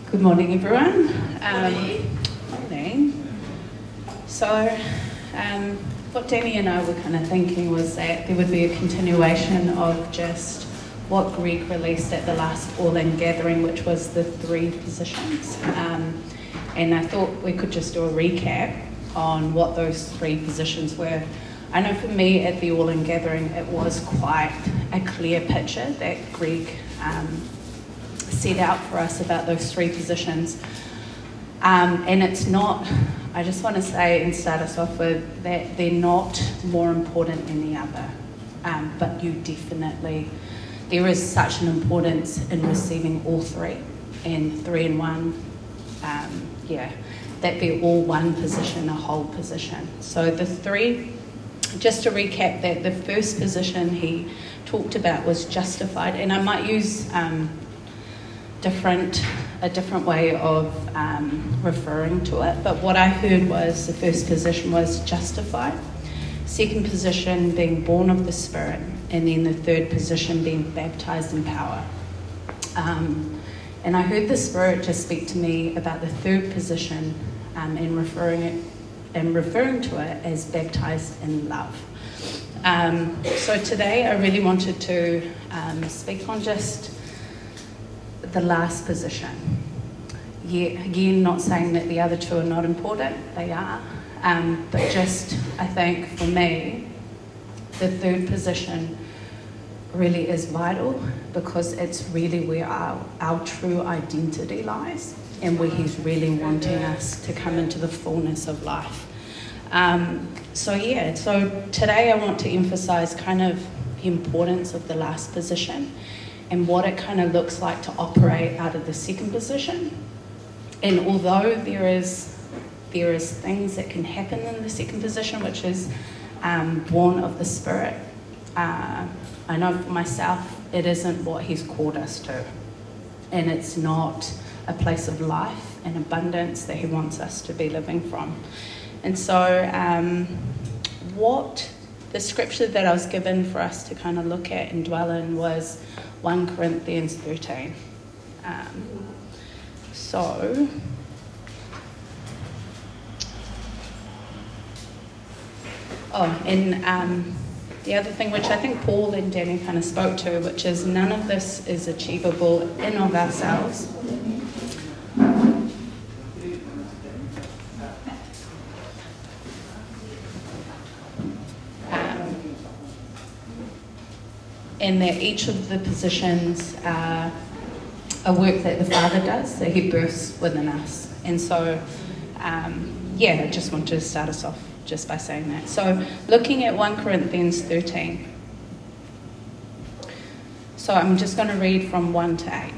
Good morning, everyone. Morning. So, what Danny and I were kind of thinking was that there would be a continuation of just what Greg released at the last All-In gathering, which was the 3 positions. And I thought we could just do a recap on what those 3 positions were. I know for me at the All-In gathering, it was quite a clear picture that Greg set out for us about those 3 positions. And it's not, I just want to say and start us off with that they're not more important than the other, but you definitely, there is such an importance in receiving all 3 and 3 in 1, that they're all one position, a whole position. So the 3, just to recap that, the first position he talked about was justified, and I might use a different way of referring to it, but what I heard was the first position was justified, second position being born of the Spirit, and then the third position being baptized in power. And I heard the Spirit just speak to me about the third position and referring to it as baptized in love. So today I really wanted to speak on just the last position. Yeah, again, not saying that the other 2 are not important, they are, but just, I think for me, the third position really is vital because it's really where our true identity lies and where he's really wanting us to come into the fullness of life. So today I want to emphasize kind of the importance of the last position and what it kind of looks like to operate out of the second position. And although there is things that can happen in the second position, which is born of the Spirit, I know for myself it isn't what he's called us to, and it's not a place of life and abundance that he wants us to be living from. And so what the scripture that I was given for us to kind of look at and dwell in was 1 Corinthians 13. The other thing which I think Paul and Danny kind of spoke to, which is none of this is achievable in of ourselves. And that each of the positions are a work that the Father does, that he births within us. And so, I just wanted to start us off just by saying that. So, looking at 1 Corinthians 13. So, I'm just going to read from 1 to 8.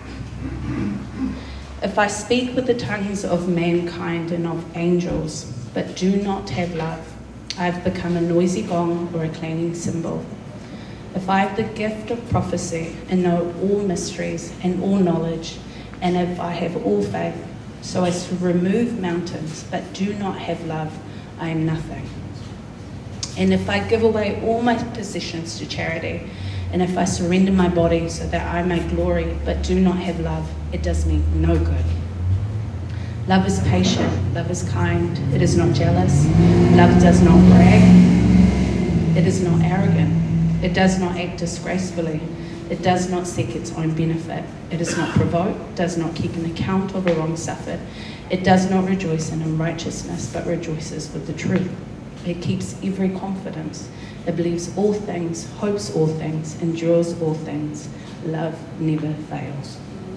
If I speak with the tongues of mankind and of angels, but do not have love, I have become a noisy gong or a clanging cymbal. If I have the gift of prophecy and know all mysteries and all knowledge, and if I have all faith, so as to remove mountains, but do not have love, I am nothing. And if I give away all my possessions to charity, and if I surrender my body so that I may glory, but do not have love, it does me no good. Love is patient, love is kind, it is not jealous, love does not brag, it is not arrogant. It does not act disgracefully. It does not seek its own benefit. It is not provoked, does not keep an account of a wrong suffered. It does not rejoice in unrighteousness, but rejoices with the truth. It keeps every confidence. It believes all things, hopes all things, endures all things. Love never fails.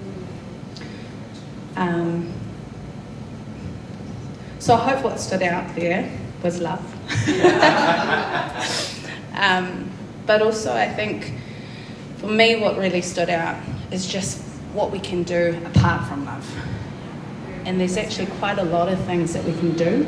So I hope what stood out there was love. But also I think for me what really stood out is just what we can do apart from love. And there's actually quite a lot of things that we can do.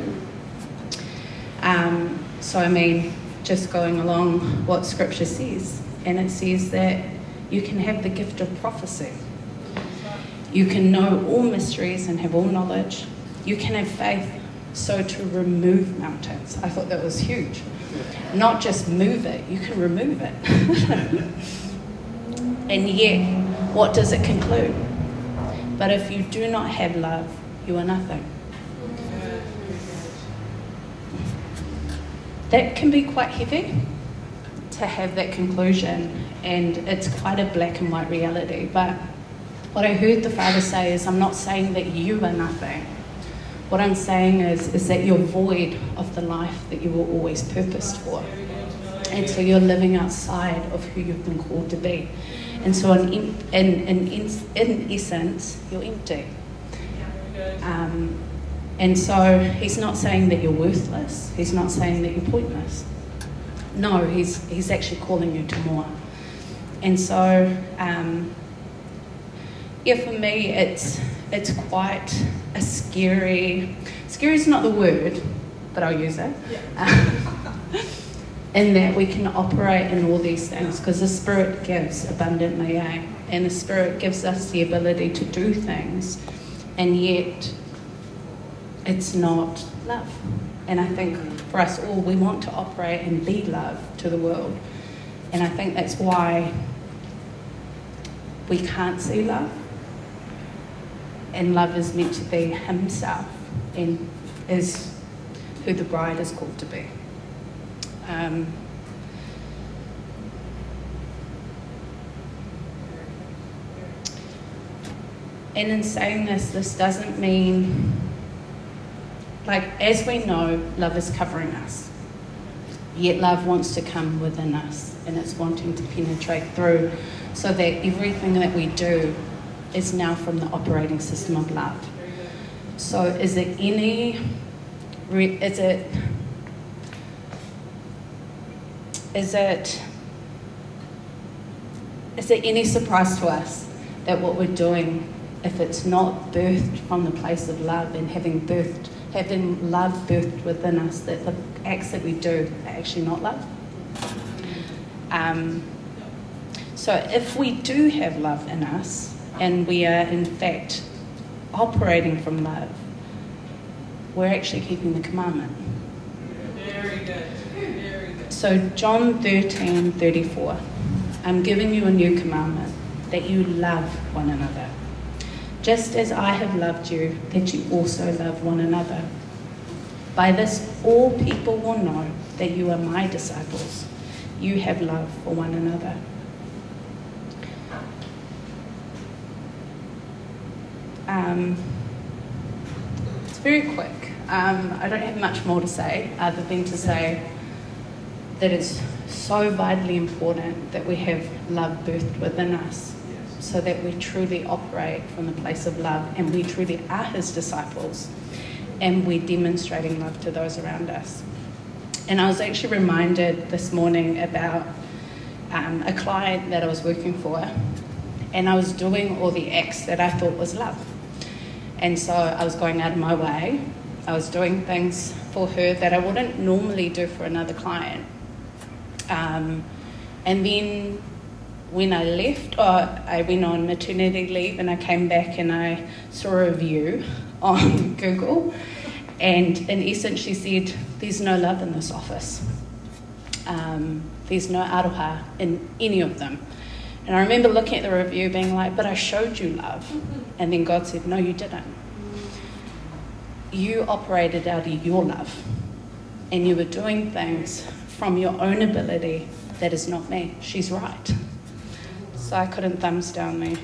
Just going along what scripture says, and it says that you can have the gift of prophecy. You can know all mysteries and have all knowledge. You can have faith so to remove mountains. I thought that was huge. Not just move it, you can remove it. And yet, what does it conclude? But if you do not have love, you are nothing. That can be quite heavy to have that conclusion, and it's quite a black and white reality. But what I heard the Father say is, I'm not saying that you are nothing. What I'm saying is that you're void of the life that you were always purposed for. And so you're living outside of who you've been called to be. And so in essence, you're empty. And so he's not saying that you're worthless. He's not saying that you're pointless. No, he's actually calling you to more. And so, for me, it's quite a scary is not the word, but I'll use it. In that we can operate in all these things, because the Spirit gives abundantly, and the Spirit gives us the ability to do things, and yet it's not love. And I think for us all, we want to operate and be love to the world. And I think that's why we can't see love. And love is meant to be himself, and is who the bride is called to be. And in saying this doesn't mean, as we know, love is covering us. Yet love wants to come within us, and it's wanting to penetrate through, so that everything that we do is now from the operating system of love. So is there any surprise to us that what we're doing, if it's not birthed from the place of love and having love birthed within us, that the acts that we do are actually not love? So if we do have love in us, and we are in fact operating from love, we're actually keeping the commandment. Very good. Very good. So John 13:34, I'm giving you a new commandment, that you love one another. Just as I have loved you, that you also love one another. By this all people will know that you are my disciples. You have love for one another. It's very quick. I don't have much more to say other than to say that it's so vitally important that we have love birthed within us, so that we truly operate from the place of love, and we truly are his disciples, and we're demonstrating love to those around us. And I was actually reminded this morning about a client that I was working for, and I was doing all the acts that I thought was love. And so I was going out of my way. I was doing things for her that I wouldn't normally do for another client. And then when I left, I went on maternity leave, and I came back and I saw a review on Google, and in essence she said, there's no love in this office. There's no aroha in any of them. And I remember looking at the review being like, but I showed you love. And then God said, no, you didn't. You operated out of your love, and you were doing things from your own ability. That is not me. She's right. So I couldn't thumbs down me.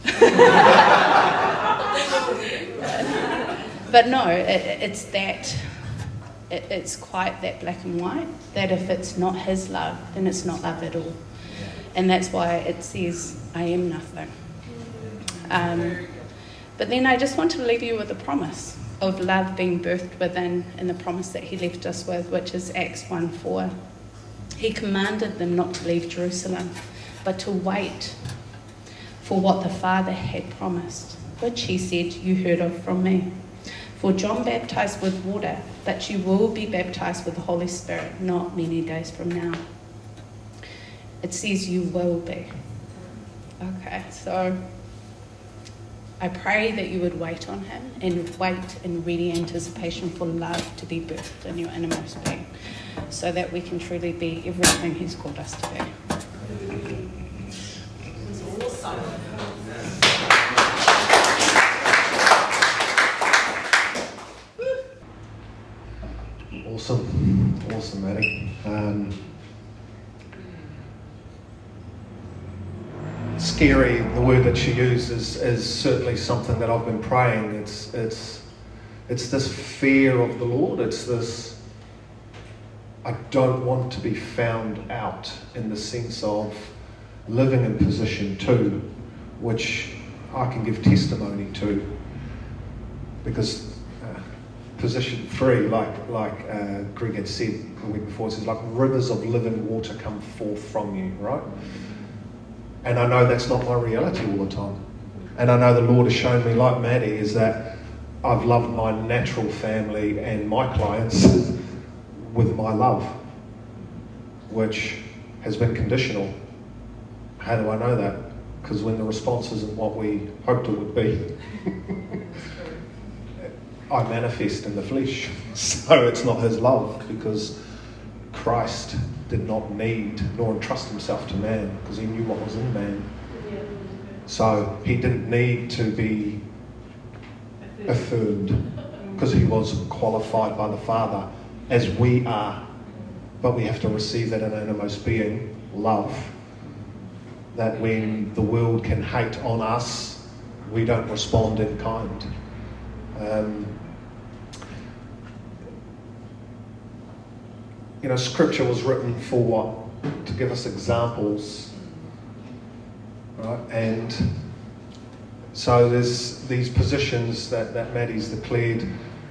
But no, it's quite that black and white, that if it's not his love, then it's not love at all. And that's why it says, I am nothing. But then I just want to leave you with a promise of love being birthed within, and the promise that he left us with, which is Acts 1:4. He commanded them not to leave Jerusalem, but to wait for what the Father had promised, which he said, you heard of from me. For John baptized with water, but you will be baptized with the Holy Spirit not many days from now. It says you will be. Okay, so I pray that you would wait on him, and wait in ready anticipation for love to be birthed in your innermost being, so that we can truly be everything he's called us to be. It's awesome. Pastor Maddie. Scary, the word that she uses, is certainly something that I've been praying. It's this fear of the Lord. It's this, I don't want to be found out, in the sense of living in position 2, which I can give testimony to, because position 3, like Greg had said the week before, it says like rivers of living water come forth from you, right? And I know that's not my reality all the time. And I know the Lord has shown me, like Maddie, is that I've loved my natural family and my clients with my love, which has been conditional. How do I know that? Because when the response isn't what we hoped it would be, I manifest in the flesh. So it's not his love, because Christ did not need nor entrust himself to man, because he knew what was in man. So he didn't need to be affirmed, because he was qualified by the Father as we are. But we have to receive that in our innermost being, love. That when the world can hate on us, we don't respond in kind. Scripture was written for what? To give us examples, right? And so there's these positions that Maddie's declared,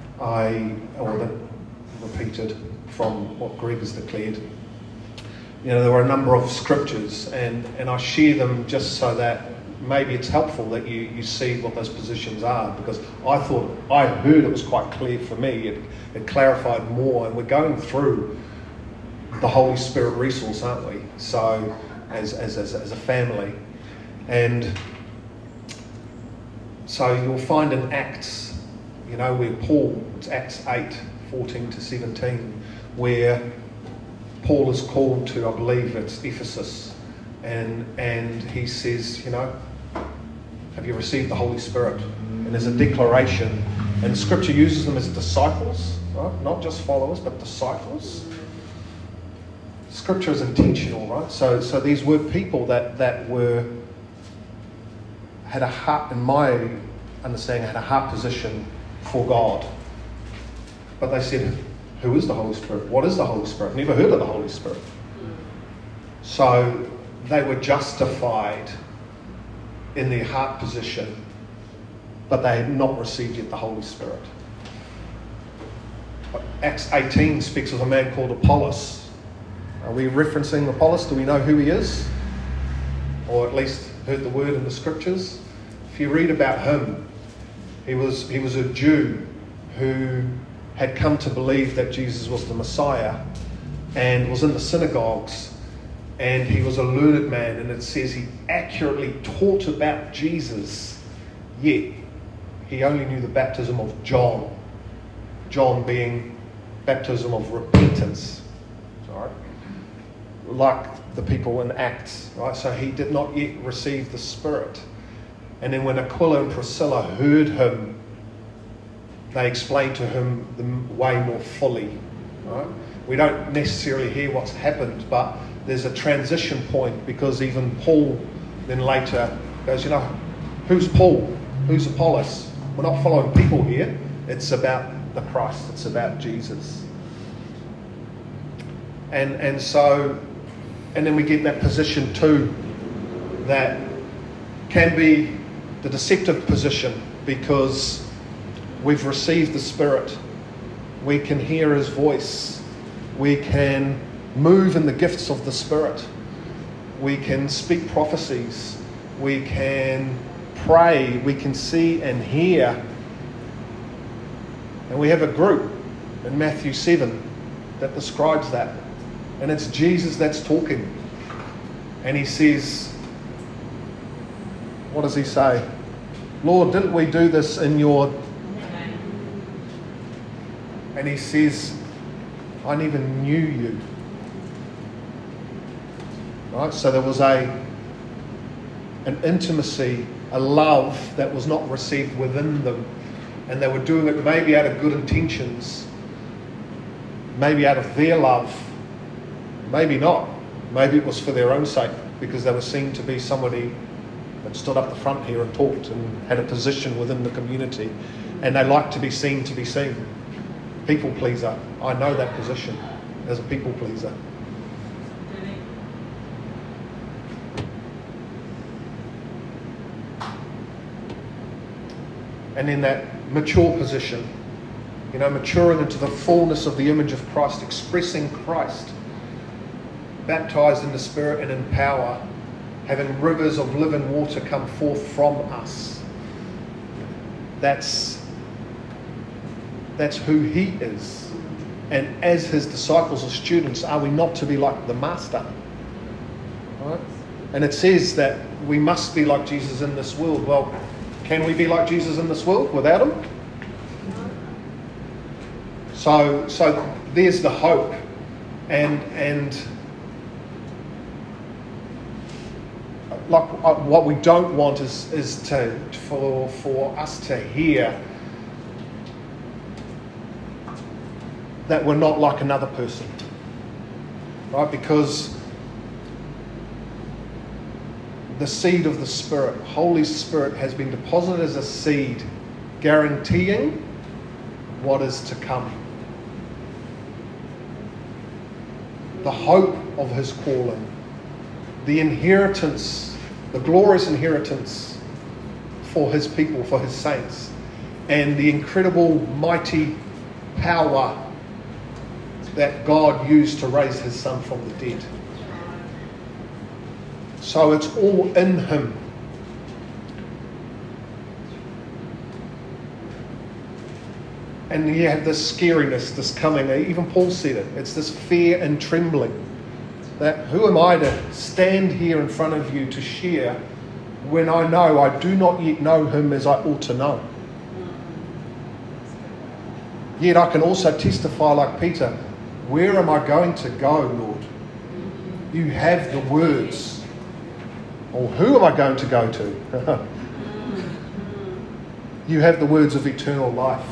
repeated from what Greg has declared. There were a number of scriptures, and I share them just so that maybe it's helpful that you see what those positions are, because I heard it was quite clear for me. It clarified more, and we're going through the Holy Spirit resource, aren't we? So as a family. And so you'll find in Acts, where Paul, it's Acts 8:14 to 17, where Paul is called to, I believe it's Ephesus, and he says, have you received the Holy Spirit? And there's a declaration, and Scripture uses them as disciples, right? Not just followers, but disciples. Scripture is intentional, right? So these were people that had a heart, in my understanding, had a heart position for God. But they said, who is the Holy Spirit? What is the Holy Spirit? Never heard of the Holy Spirit. So they were justified in their heart position, but they had not received yet the Holy Spirit. Acts 18 speaks of a man called Apollos. Are we referencing Apollos? Do we know who he is? Or at least heard the word in the Scriptures? If you read about him, he was a Jew who had come to believe that Jesus was the Messiah, and was in the synagogues, and he was a learned man, and it says he accurately taught about Jesus, yet he only knew the baptism of John. John being baptism of repentance. Sorry. Like the people in Acts, right? So he did not yet receive the Spirit. And then when Aquila and Priscilla heard him, they explained to him the way more fully, right? We don't necessarily hear what's happened, but there's a transition point, because even Paul then later goes, who's Paul? Who's Apollos? We're not following people here. It's about the Christ. It's about Jesus. And so, and then we get that position too, that can be the deceptive position, because we've received the Spirit. We can hear his voice. We can move in the gifts of the Spirit. We can speak prophecies. We can pray. We can see and hear. And we have a group in Matthew 7 that describes that. And it's Jesus that's talking. And he says, what does he say? Lord, didn't we do this in your... And he says, I never knew you. Right? So there was an intimacy, a love that was not received within them. And they were doing it maybe out of good intentions. maybe out of their love, maybe not. Maybe it was for their own sake, because they were seen to be somebody that stood up the front here and talked and had a position within the community, and they like to be seen to be seen. People pleaser. I know that position as a people pleaser. And in that mature position, maturing into the fullness of the image of Christ, expressing Christ, baptized in the Spirit and in power, having rivers of living water come forth from us. That's who He is. And as His disciples or students, are we not to be like the Master? Right? And it says that we must be like Jesus in this world. Well, can we be like Jesus in this world without Him? So there's the hope, and like what we don't want is for us to hear that we're not like another person, right? Because the seed of the Spirit, Holy Spirit, has been deposited as a seed, guaranteeing what is to come. The hope of His calling, the inheritance, the glorious inheritance for His people, for His saints, and the incredible, mighty power that God used to raise His Son from the dead. So it's all in Him. And you have this scariness, this coming. Even Paul said it. It's this fear and trembling. That who am I to stand here in front of you to share when I know I do not yet know Him as I ought to know? Yet I can also testify like Peter, where am I going to go, Lord? You have the words. Or who am I going to go to? You have the words of eternal life.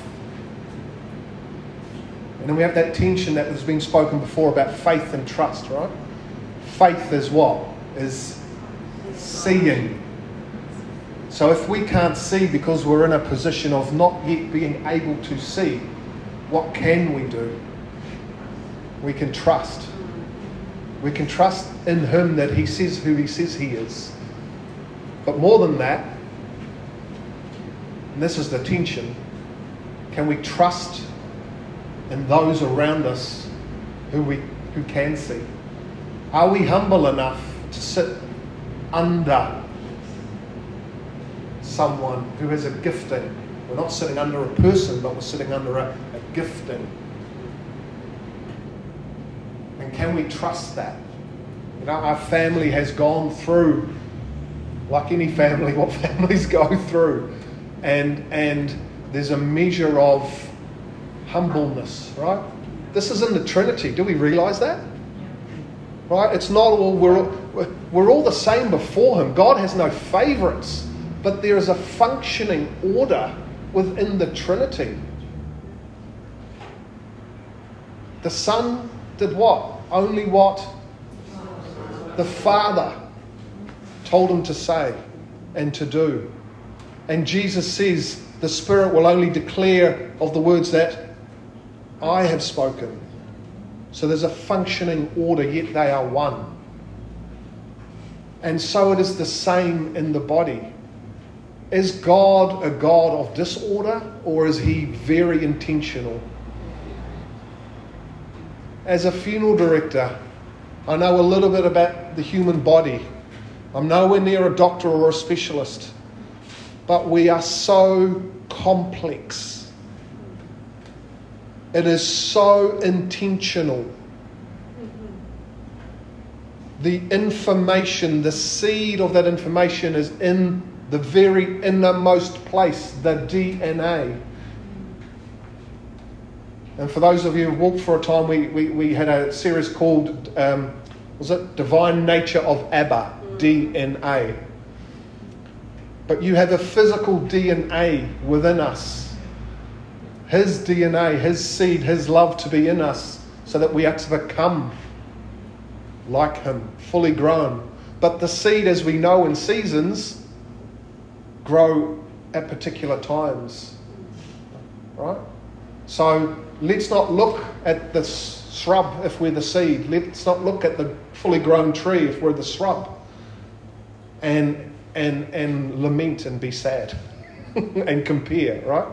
And then we have that tension that has been spoken before about faith and trust, right? Faith is what? Is seeing. So if we can't see because we're in a position of not yet being able to see, what can we do? We can trust. We can trust in Him that He says who He says He is. But more than that, and this is the tension, can we trust in those around us who can see? Are we humble enough to sit under someone who has a gifting? We're not sitting under a person, but we're sitting under a gifting. And can we trust that? Our family has gone through, like any family, what families go through. And there's a measure of humbleness, right? This is in the Trinity. Do we realise that? Right? It's not all, we're all the same before Him. God has no favourites, but there is a functioning order within the Trinity. The Son did what? Only what the Father told Him to say and to do. And Jesus says the Spirit will only declare of the words that I have spoken. So there's a functioning order, yet they are one. And so it is the same in the body. Is God a God of disorder, or is He very intentional? As a funeral director, I know a little bit about the human body. I'm nowhere near a doctor or a specialist. But we are so complex. It is so intentional. The information, the seed of that information is in the very innermost place, the DNA. And for those of you who walked for a time, we had a series called, was it Divine Nature of Abba, DNA. But you have a physical DNA within us. His DNA, His seed, His love to be in us so that we are to become like him, fully grown. But the seed, as we know in seasons, grow at particular times. Right? So let's not look at the shrub if we're the seed. Let's not look at the fully grown tree if we're the shrub. And lament and be sad. And compare, right?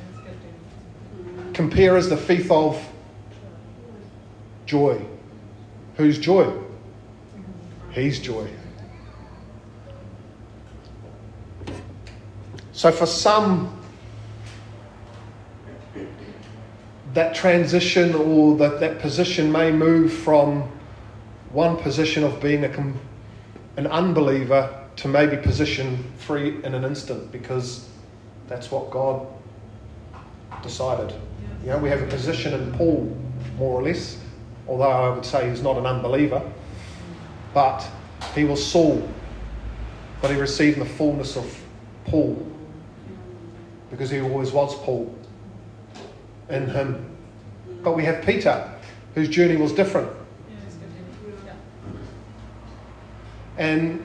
Compare is the thief of joy. Whose joy? His joy. So for some, that transition or that position may move from one position of being an unbeliever to maybe position 3 in an instant, because that's what God decided. You know, we have a position in Paul, more or less, although I would say he's not an unbeliever, but he was Saul, but he received the fullness of Paul, because he always was Paul in him. But we have Peter, whose journey was different. And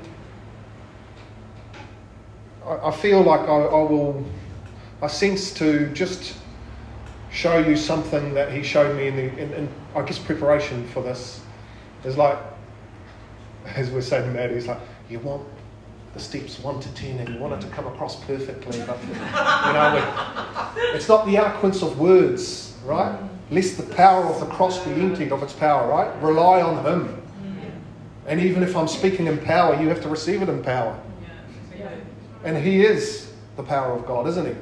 I feel like I sense to just show you something that he showed me in I guess preparation for this. Is like, as we're saying to Maddie, he's like, you want the steps 1 to 10 and you want it to come across perfectly, but it's not the eloquence of words, right? Lest the power of the cross be emptied of its power, right? Rely on him. And even if I'm speaking in power, you have to receive it in power. And he is the power of God, isn't he?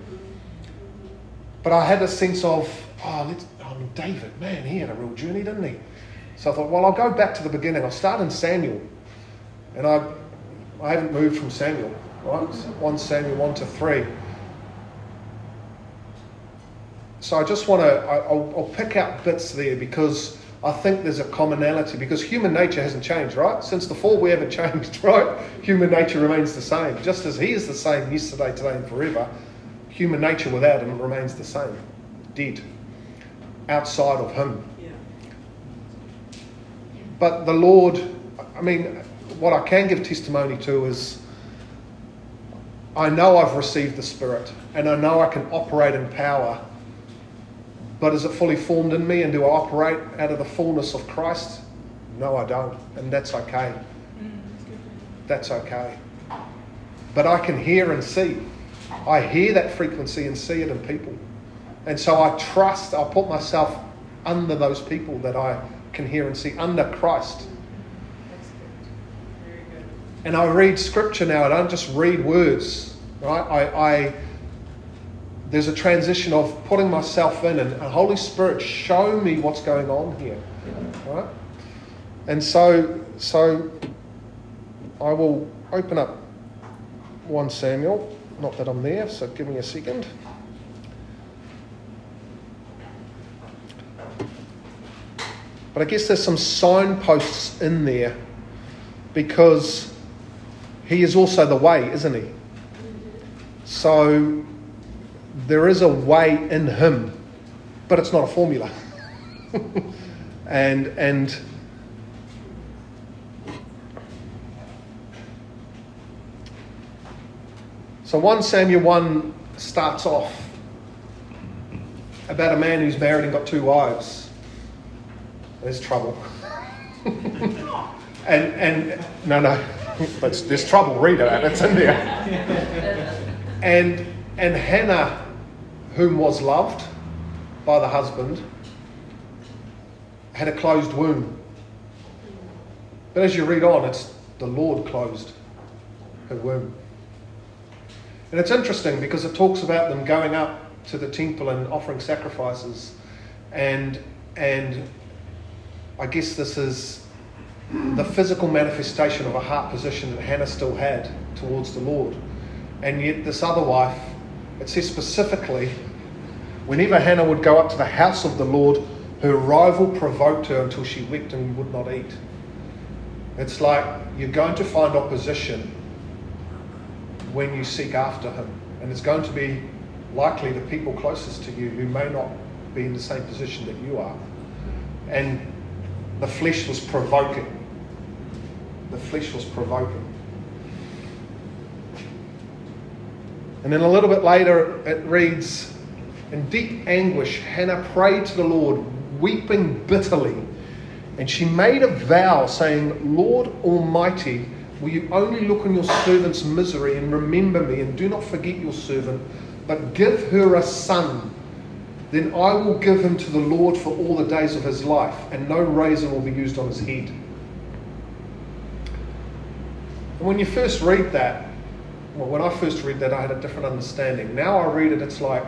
But I had a sense of, David, man, he had a real journey, didn't he? So I thought, well, I'll go back to the beginning. I'll start in Samuel. And I haven't moved from Samuel, right? 1 Samuel 1 to 3. So I just want to, I'll pick out bits there because I think there's a commonality, because human nature hasn't changed, right? Since the fall we haven't changed, right? Human nature remains the same. Just as he is the same yesterday, today and forever, human nature without him remains the same. Dead. Outside of him. Yeah. But the Lord, I mean, what I can give testimony to is I know I've received the Spirit and I know I can operate in power. But is it fully formed in me, and do I operate out of the fullness of Christ? No, I don't. And that's okay. That's okay. But I can hear and see. I hear that frequency and see it in people. And so I put myself under those people that I can hear and see, under Christ. That's good. Very good. And I read scripture now. I don't just read words, right? There's a transition of putting myself in, and Holy Spirit, show me what's going on here, right? And so I will open up 1 Samuel. Not that I'm there, so give me a second. But I guess there's some signposts in there, because he is also the way, isn't he? So there is a way in him, but it's not a formula. and so 1 Samuel 1 starts off about a man who's married and got 2 wives. There's trouble. and no, there's trouble. Read it, it's in there. And Hannah, whom was loved by the husband, had a closed womb. But as you read on, it's the Lord closed her womb. And it's interesting because it talks about them going up to the temple and offering sacrifices. And I guess this is the physical manifestation of a heart position that Hannah still had towards the Lord. And yet this other wife, it says specifically, whenever Hannah would go up to the house of the Lord, her rival provoked her until she wept and would not eat. It's like you're going to find opposition when you seek after him. And it's going to be likely the people closest to you who may not be in the same position that you are. And the flesh was provoking. The flesh was provoking. And then a little bit later it reads, in deep anguish, Hannah prayed to the Lord, weeping bitterly. And she made a vow, saying, Lord Almighty, will you only look on your servant's misery and remember me, and do not forget your servant, but give her a son. Then I will give him to the Lord for all the days of his life, and no razor will be used on his head. And when you first read that, well, when I first read that, I had a different understanding. Now I read it, it's like,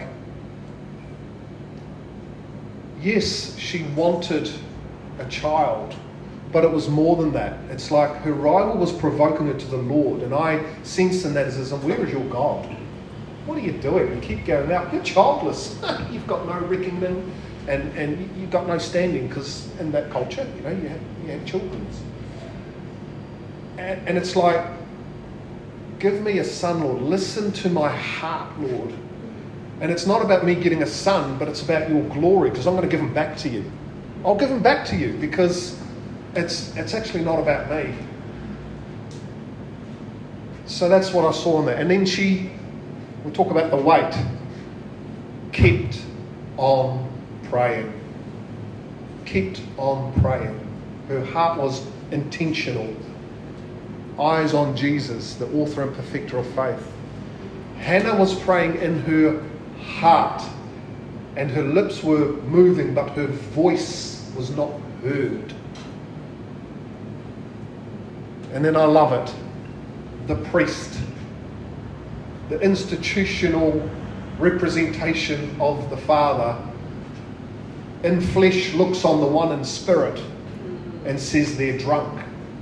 yes, she wanted a child, but it was more than that. It's like her rival was provoking her to the Lord, and I sense in that as, where is your God? What are you doing? You keep going out. You're childless. You've got no reckoning, and you've got no standing, because in that culture, you had children. And it's like, give me a son, Lord. Listen to my heart, Lord. And it's not about me getting a son, but it's about your glory, because I'm going to give him back to you. I'll give him back to you, because it's actually not about me. So that's what I saw in there. And then we'll talk about the weight, kept on praying. Kept on praying. Her heart was intentional. Eyes on Jesus, the author and perfecter of faith. Hannah was praying in her heart, and her lips were moving, but her voice was not heard. And then I love it. The priest, the institutional representation of the Father, in flesh looks on the one in spirit and says they're drunk.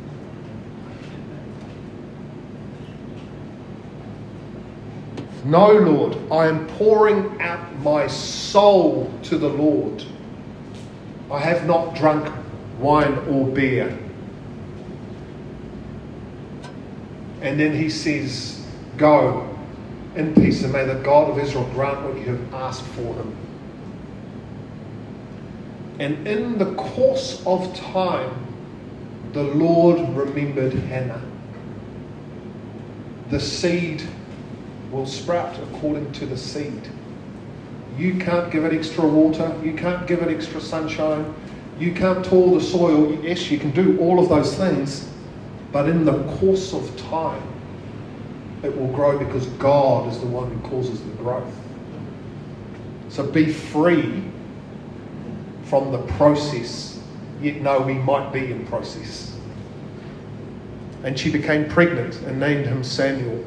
No, Lord, I am pouring out my soul to the Lord. I have not drunk wine or beer. And then he says, go in peace, and may the God of Israel grant what you have asked for him. And in the course of time, the Lord remembered Hannah. The seed will sprout according to the seed. You can't give it extra water. You can't give it extra sunshine. You can't till the soil. Yes, you can do all of those things, but in the course of time, it will grow, because God is the one who causes the growth. So be free from the process, yet know we might be in process. And she became pregnant and named him Samuel.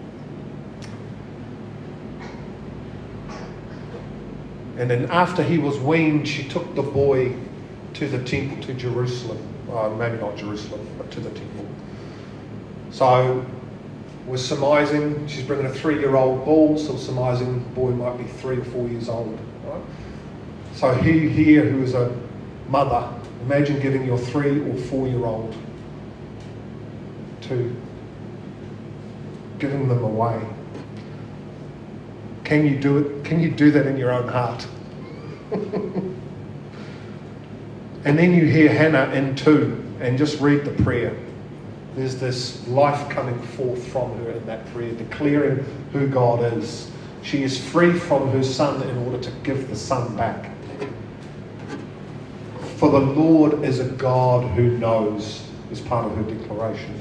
And then after he was weaned, she took the boy to the temple, to Jerusalem. Maybe not Jerusalem, but to the temple. So we're surmising she's bringing a 3-year-old bull, so surmising the boy might be 3 or 4 years old. Right? So he here, who is a mother, imagine giving your 3 or 4-year-old to giving them away. Can you do it? Can you do that in your own heart? And then you hear Hannah in 2, and just read the prayer. There's this life coming forth from her in that prayer, declaring who God is. She is free from her son in order to give the son back. For the Lord is a God who knows, is part of her declaration.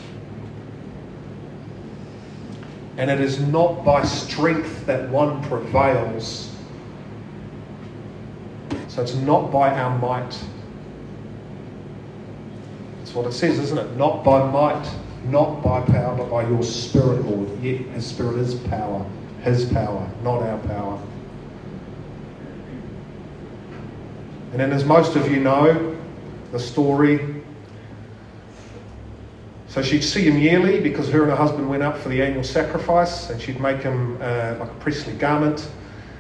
And it is not by strength that one prevails. So it's not by our might. That's what it says, isn't it? Not by might, not by power, but by your Spirit, Lord. Yet His Spirit is power. His power, not our power. And then, as most of you know, the story. So she'd see him yearly, because her and her husband went up for the annual sacrifice, and she'd make him like a priestly garment.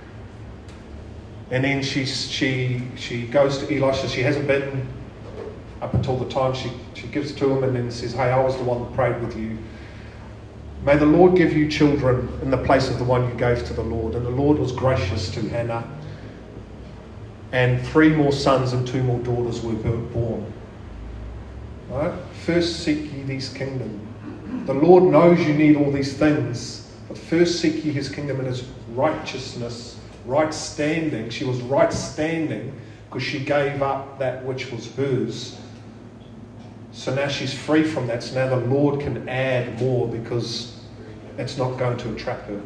And then she goes to Elisha. She hasn't been up until the time she gives to him, and then says, hey, I was the one that prayed with you. May the Lord give you children in the place of the one you gave to the Lord. And the Lord was gracious to Hannah. and 3 more sons and 2 more daughters were born. Right? First seek ye his kingdom. The Lord knows you need all these things, but first seek ye his kingdom and his righteousness, right standing. She was right standing because she gave up that which was hers. So now she's free from that. So now the Lord can add more because it's not going to attract her.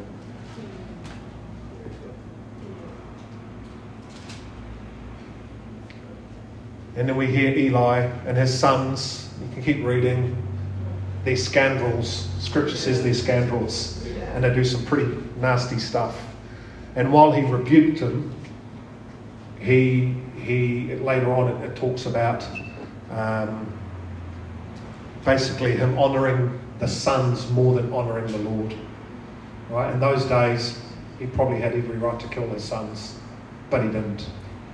And then we hear Eli and his sons. You can keep reading. They're scoundrels. Scripture says they're scoundrels. And they do some pretty nasty stuff. And while he rebuked them, he later on it talks about basically him honouring the sons more than honouring the Lord. Right? In those days, he probably had every right to kill his sons, but he didn't.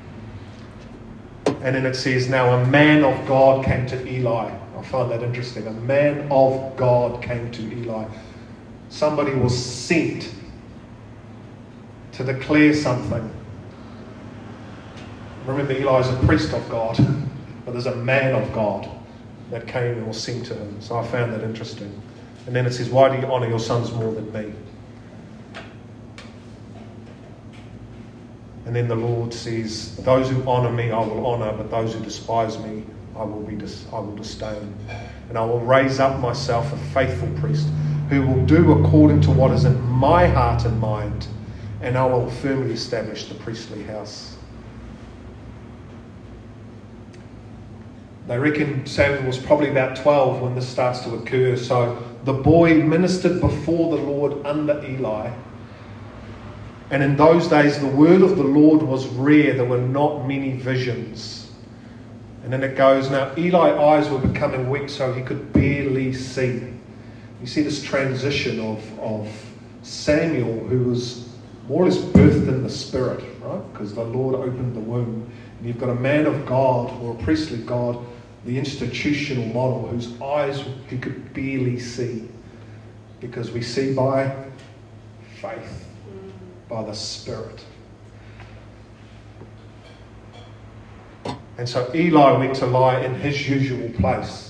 And then it says, now a man of God came to Eli. I find that interesting. A man of God came to Eli. Somebody was sent to declare something. Remember, Eli is a priest of God, but there's a man of God that came and was sent to him. So I found that interesting. And then it says, why do you honour your sons more than me? And then the Lord says, those who honour me I will honour, but those who despise me I will disdain. And I will raise up myself a faithful priest who will do according to what is in my heart and mind, and I will firmly establish the priestly house. They reckon Samuel was probably about 12 when this starts to occur. So the boy ministered before the Lord under Eli. And in those days, the word of the Lord was rare. There were not many visions. And then it goes, now Eli's eyes were becoming weak, so he could barely see. You see this transition of Samuel, who was more or less birthed in the spirit, right? Because the Lord opened the womb. And you've got a man of God, or a priestly God, the institutional model, whose eyes he could barely see. Because we see by faith, by the Spirit. And so Eli went to lie in his usual place.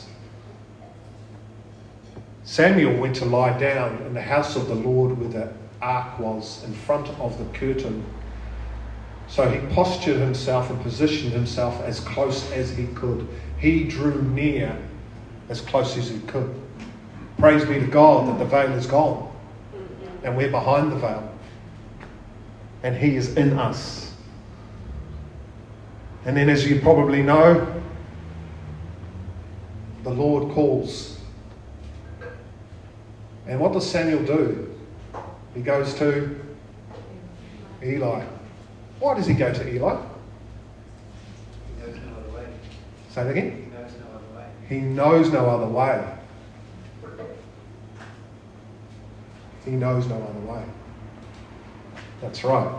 Samuel went to lie down in the house of the Lord where the ark was, in front of the curtain. So he postured himself and positioned himself as close as he could. He drew near as close as he could. Praise be to God that the veil is gone and we're behind the veil. And he is in us. And then, as you probably know, the Lord calls. And what does Samuel do? He goes to Eli. Why does he go to Eli? He knows no other way. Say that again? He knows no other way. He knows no other way. He knows no other way. That's right.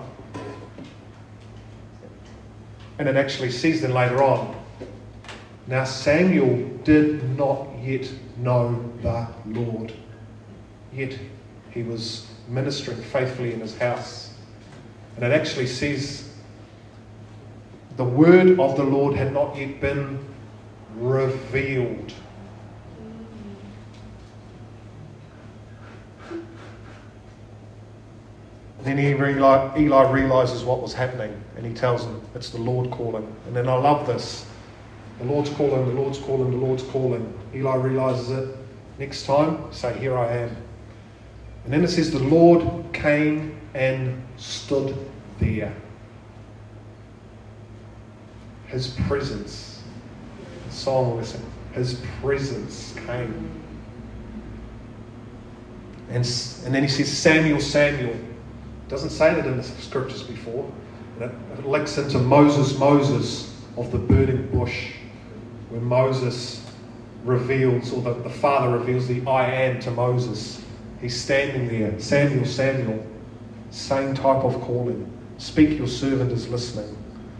And it actually says then later on, now Samuel did not yet know the Lord. Yet he was ministering faithfully in his house. And it actually says the word of the Lord had not yet been revealed. Then Eli realizes what was happening, and he tells him it's the Lord calling. And then I love this. The Lord's calling, the Lord's calling, the Lord's calling. Eli realizes it. Next time, say, here I am. And then it says the Lord came and stood there. His presence. The song we're singing. His presence came. And then he says, Samuel, Samuel. Doesn't say that in the scriptures before. And it links into Moses of the burning bush, where Moses reveals, or the Father reveals the I am to Moses. He's standing there, Samuel, Samuel, same type of calling. Speak, your servant is listening.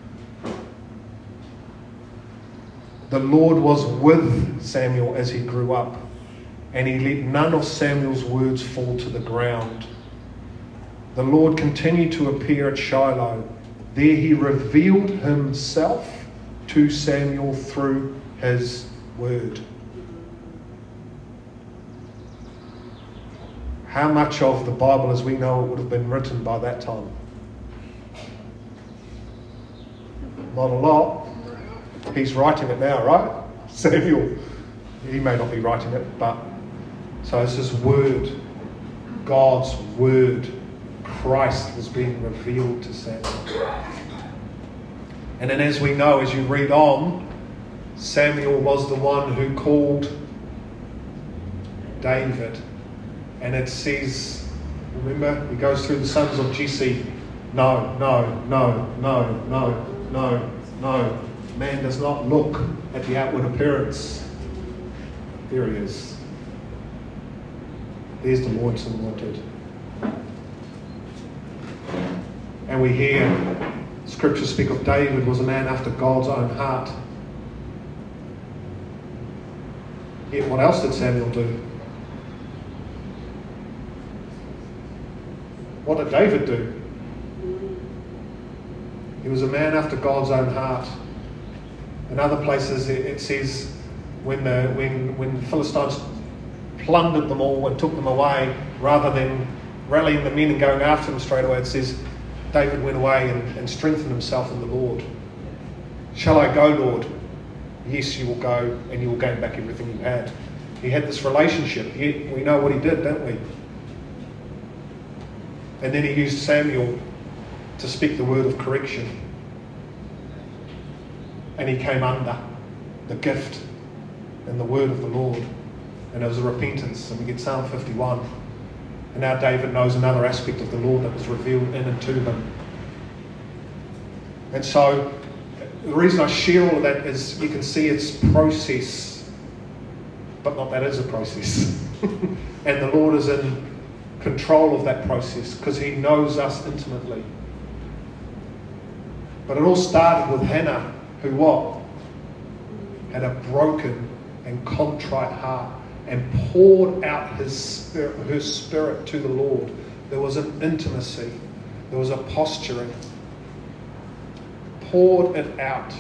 The Lord was with Samuel as he grew up, and he let none of Samuel's words fall to the ground. The Lord continued to appear at Shiloh. There he revealed himself to Samuel through his word. How much of the Bible as we know it would have been written by that time? Not a lot. He's writing it now, right? Samuel. He may not be writing it, but so it's his word. God's word. Christ was being revealed to Samuel. And then as we know, as you read on, Samuel was the one who called David. And it says, remember, he goes through the sons of Jesse. No. Man does not look at the outward appearance. There he is. There's the Lord's anointed. And we hear Scripture speak of David was a man after God's own heart. Yet what else did Samuel do? What did David do? He was a man after God's own heart. In other places it says when the Philistines plundered them all and took them away, rather than rallying the men and going after them straight away, it says David went away and strengthened himself in the Lord. Shall I go, Lord? Yes, you will go, and you will gain back everything you had. He had this relationship. We know what he did, don't we? And then he used Samuel to speak the word of correction. And he came under the gift and the word of the Lord. And it was a repentance. And we get Psalm 51. And now David knows another aspect of the Lord that was revealed in and to him. And so the reason I share all of that is you can see it's process, but not that is a process. And the Lord is in control of that process because he knows us intimately. But it all started with Hannah, who what? Had a broken and contrite heart and poured out her spirit to the Lord. There was an intimacy. There was a posturing. Poured it out.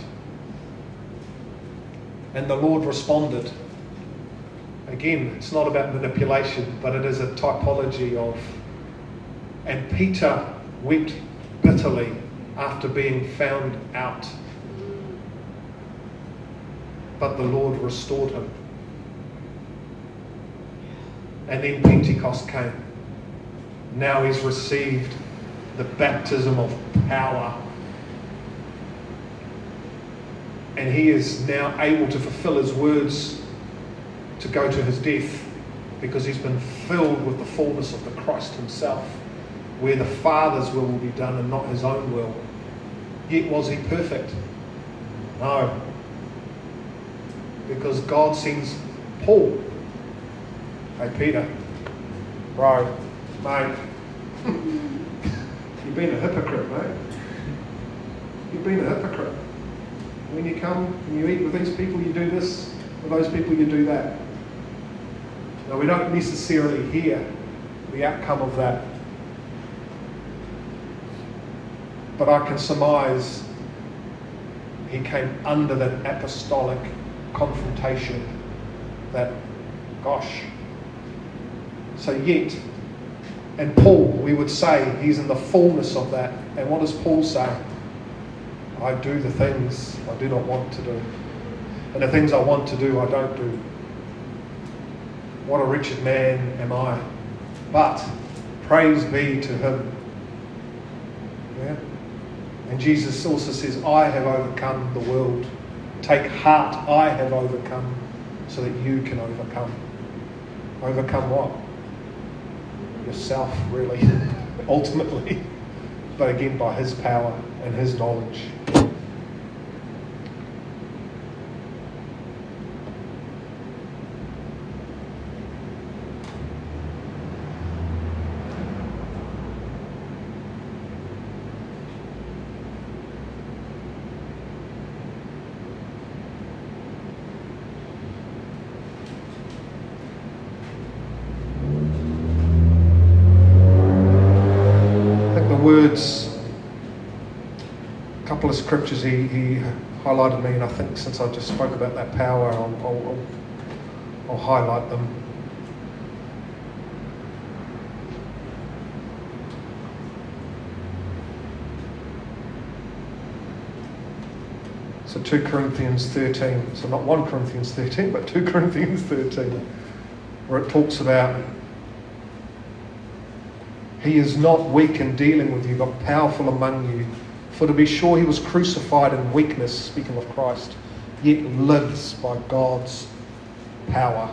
And the Lord responded. Again, it's not about manipulation, but it is a typology of... And Peter wept bitterly after being found out. But the Lord restored him. And then Pentecost came. Now he's received the baptism of power. And he is now able to fulfill his words to go to his death, because he's been filled with the fullness of the Christ himself, where the Father's will be done and not his own will. Yet was he perfect? No. Because God sends Paul. Hey Peter, bro, mate, you've been a hypocrite, mate. You've been a hypocrite. When you come and you eat with these people, you do this. With those people, you do that. Now, we don't necessarily hear the outcome of that. But I can surmise he came under that apostolic confrontation that, gosh. So yet, and Paul, we would say he's in the fullness of that. And what does Paul say? I do the things I do not want to do. And the things I want to do, I don't do. What a wretched man am I. But praise be to him. Yeah? And Jesus also says, I have overcome the world. Take heart, I have overcome, so that you can overcome. Overcome what? Yourself, really, ultimately. But again, by his power and his knowledge. couple of scriptures he highlighted me, and I think since I just spoke about that power, I'll highlight them. So 2 Corinthians 13, so not 1 Corinthians 13, but 2 Corinthians 13, where it talks about he is not weak in dealing with you, but powerful among you. For to be sure he was crucified in weakness, speaking of Christ, yet lives by God's power.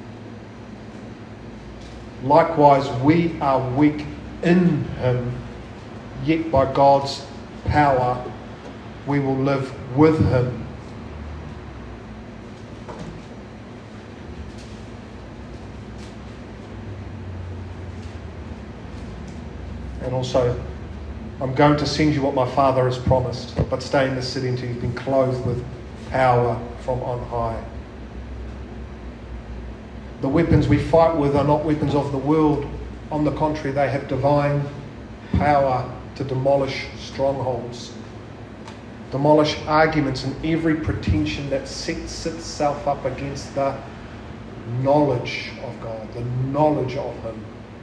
Likewise, we are weak in him, yet by God's power we will live with him. And also, I'm going to send you what my Father has promised, but stay in this city until you've been clothed with power from on high. The weapons we fight with are not weapons of the world. On the contrary, they have divine power to demolish strongholds, demolish arguments and every pretension that sets itself up against the knowledge of God, the knowledge of him.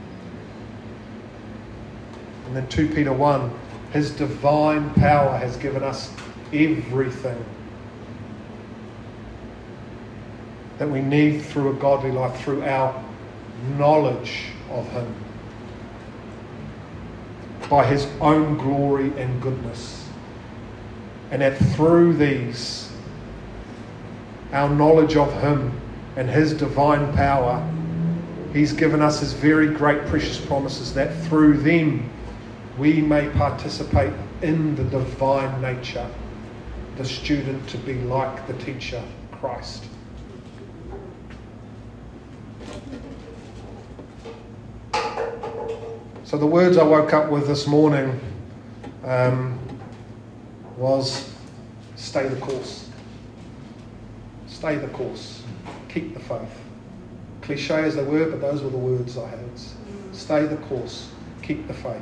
And then 2 Peter 1, his divine power has given us everything that we need through a godly life, through our knowledge of him, by his own glory and goodness. And that through these, our knowledge of him and his divine power, he's given us his very great precious promises, that through them we may participate in the divine nature, the student to be like the teacher, Christ. So the words I woke up with this morning was stay the course. Stay the course. Keep the faith. Cliche as they were, but those were the words I had. Stay the course. Keep the faith.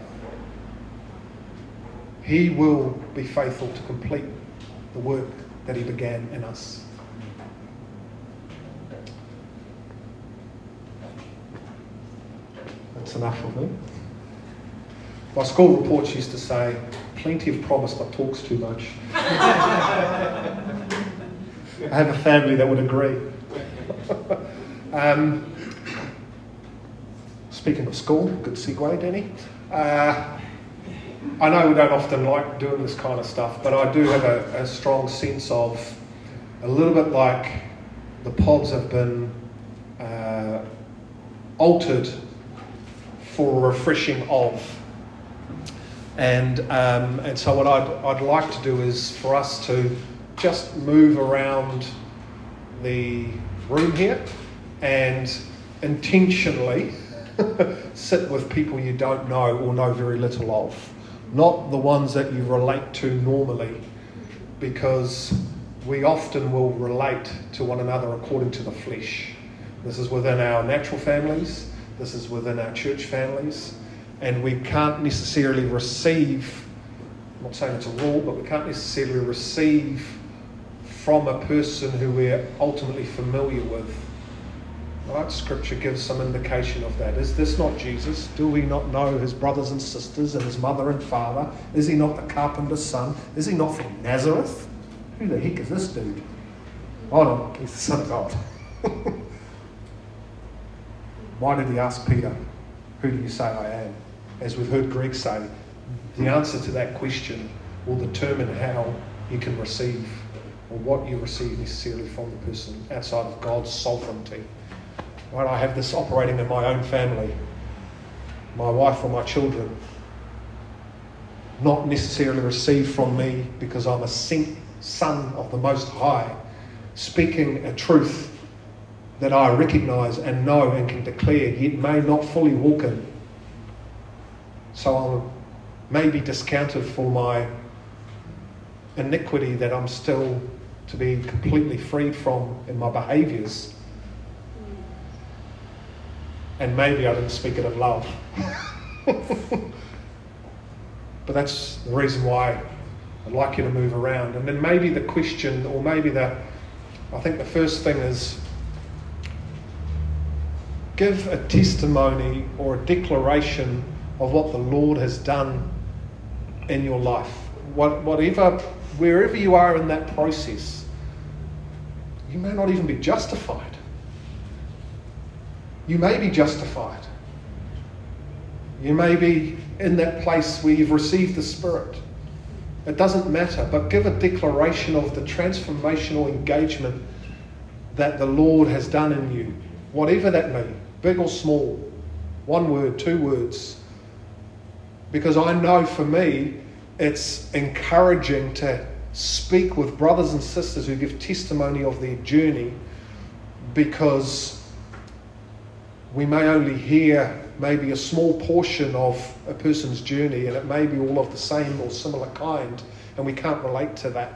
He will be faithful to complete the work that he began in us. That's enough of me. My school reports used to say, plenty of promise but talks too much. I have a family that would agree. Speaking of school, good segue, Danny. I know we don't often like doing this kind of stuff, but I do have a strong sense of, a little bit like the pods have been altered for a refreshing of. And so what I'd like to do is for us to just move around the room here and intentionally sit with people you don't know or know very little of. Not the ones that you relate to normally, because we often will relate to one another according to the flesh. This is within our natural families, this is within our church families, and we can't necessarily receive, I'm not saying it's a rule, but we can't necessarily receive from a person who we're ultimately familiar with. Right? Scripture gives some indication of that. Is this not Jesus? Do we not know his brothers and sisters and his mother and father? Is he not the carpenter's son? Is he not from Nazareth? Who the heck is this dude? Oh no, he's the Son of God. Why did he ask Peter, who do you say I am? As we've heard Greg say, the answer to that question will determine how you can receive, or what you receive necessarily from the person outside of God's sovereignty. Right, I have this operating in my own family, my wife or my children, not necessarily received from me because I'm a son of the Most High, speaking a truth that I recognise and know and can declare, yet may not fully walk in. So I'm maybe discounted for my iniquity that I'm still to be completely freed from in my behaviours. And maybe I didn't speak it in love. But that's the reason why I'd like you to move around. And then maybe the question, or maybe I think the first thing is, give a testimony or a declaration of what the Lord has done in your life. Wherever you are in that process, you may not even be justified. You may be justified. You may be in that place where you've received the Spirit. It doesn't matter, but give a declaration of the transformational engagement that the Lord has done in you, whatever that may be, big or small, 1 word, 2 words. Because I know for me, it's encouraging to speak with brothers and sisters who give testimony of their journey, because we may only hear maybe a small portion of a person's journey, and it may be all of the same or similar kind, and we can't relate to that.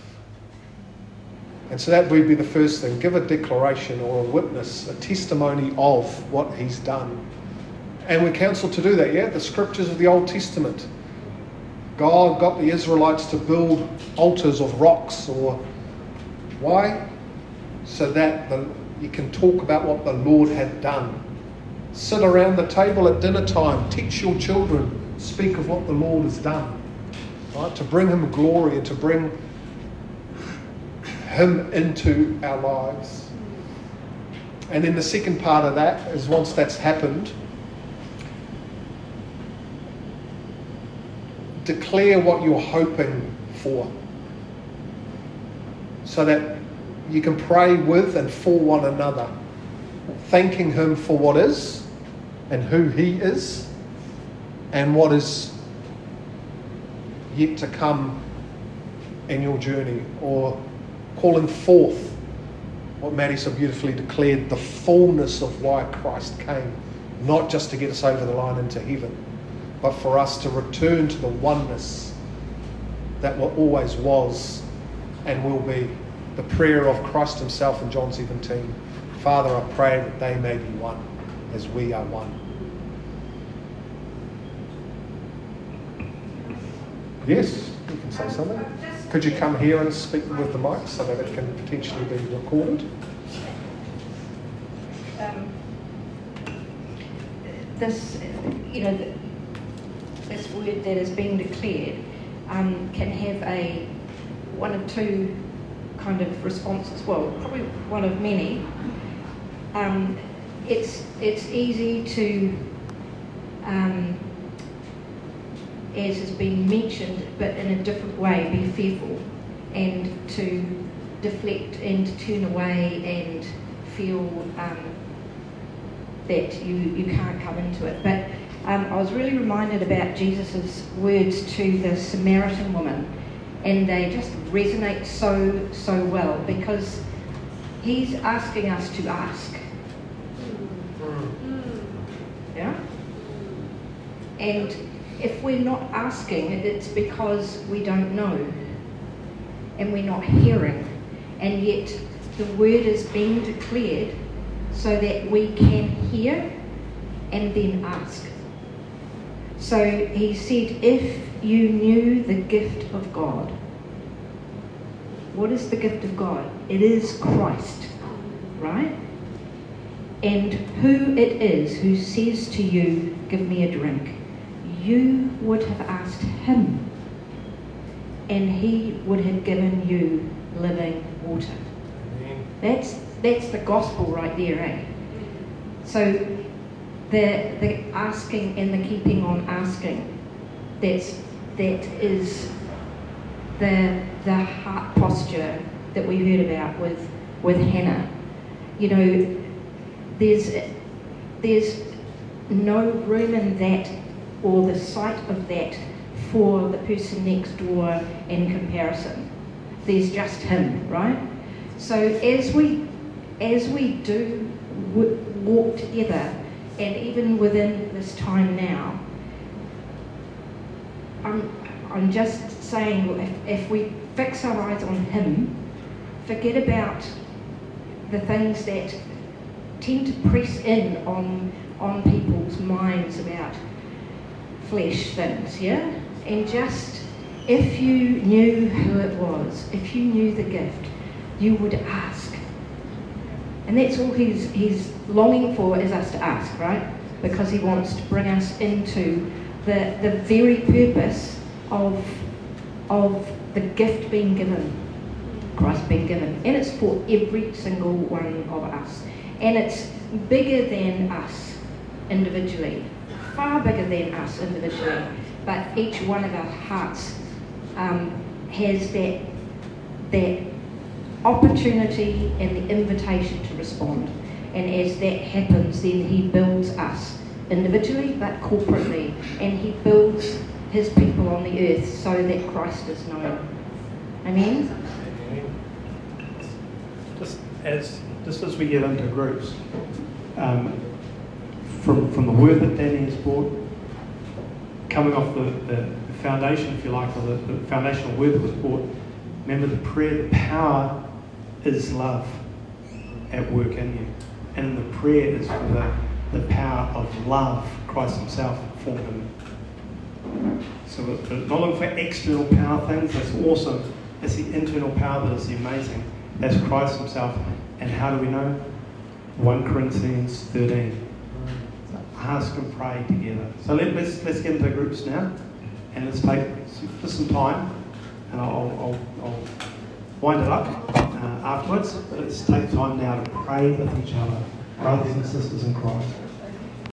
And so that would be the first thing. Give a declaration or a witness, a testimony of what He's done. And we're counseled to do that, yeah? The scriptures of the Old Testament. God got the Israelites to build altars of rocks. Or why? So that you can talk about what the Lord had done. Sit around the table at dinner time. Teach your children. Speak of what the Lord has done. Right? To bring Him glory and to bring Him into our lives. And then the second part of that is, once that's happened, declare what you're hoping for, so that you can pray with and for one another, thanking Him for what is and who He is and what is yet to come in your journey, or calling forth what Maddie so beautifully declared, the fullness of why Christ came, not just to get us over the line into heaven, but for us to return to the oneness that always was and will be. The prayer of Christ Himself in John 17. Father, I pray that they may be one as we are one. Yes, you can say something. Could you come here and speak with the mic so that it can potentially be recorded? This word that is being declared can have one of two kind of responses. Well, probably one of many. It's easy to, as has been mentioned, but in a different way, be fearful and to deflect and to turn away and feel that you can't come into it. But I was really reminded about Jesus' words to the Samaritan woman, and they just resonate so well, because He's asking us to ask. Yeah? And if we're not asking, it's because we don't know and we're not hearing, and yet the word is being declared so that we can hear and then ask. So He said, if you knew the gift of God. What is the gift of God? It is Christ, right? And who it is who says to you, give me a drink, you would have asked Him, and He would have given you living water. That's the gospel right there, eh? So the asking and the keeping on asking, that is the heart posture that we heard about with Hannah. You know, there's no room in that, or the sight of that, for the person next door in comparison. There's just Him, right? So as we do walk together, and even within this time now, I'm just saying, if we fix our eyes on Him, forget about the things that tend to press in on people's minds about flesh things, yeah? And just if you knew who it was, if you knew the gift, you would ask. And that's all he's longing for, is us to ask, right? Because he wants to bring us into the very purpose of the gift being given, Christ being given. And it's for every single one of us. And it's bigger than us individually, far bigger than us individually. But each one of our hearts has that opportunity and the invitation to respond. And as that happens, then he builds us individually but corporately, and he builds his people on the earth so that Christ is known. Amen? Just as we get into groups, from the word that Danny has brought, coming off the foundation, if you like, or the foundational word that was brought, remember the prayer, the power is love at work in you. And the prayer is for the power of love, Christ himself formed him. So we're not looking for external power things, that's awesome. It's the internal power that is the amazing. That's Christ himself. And how do we know? 1 Corinthians 13. So ask and pray together. So let's get into groups now. And let's take just some time. And I'll wind it up afterwards. Let's take time now to pray with each other, brothers and sisters in Christ.